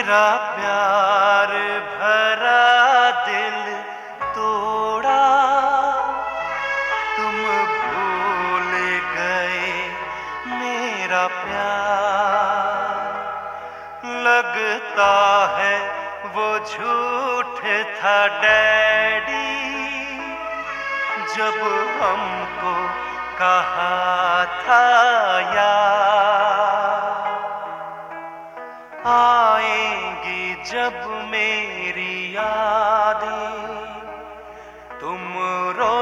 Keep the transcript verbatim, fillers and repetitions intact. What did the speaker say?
मेरा प्यार भरा दिल तोड़ा, तुम भूल गए मेरा प्यार। लगता है वो झूठ था डैडी, जब हमको कहा था यार। आएंगी जब मेरी यादें, तुम रो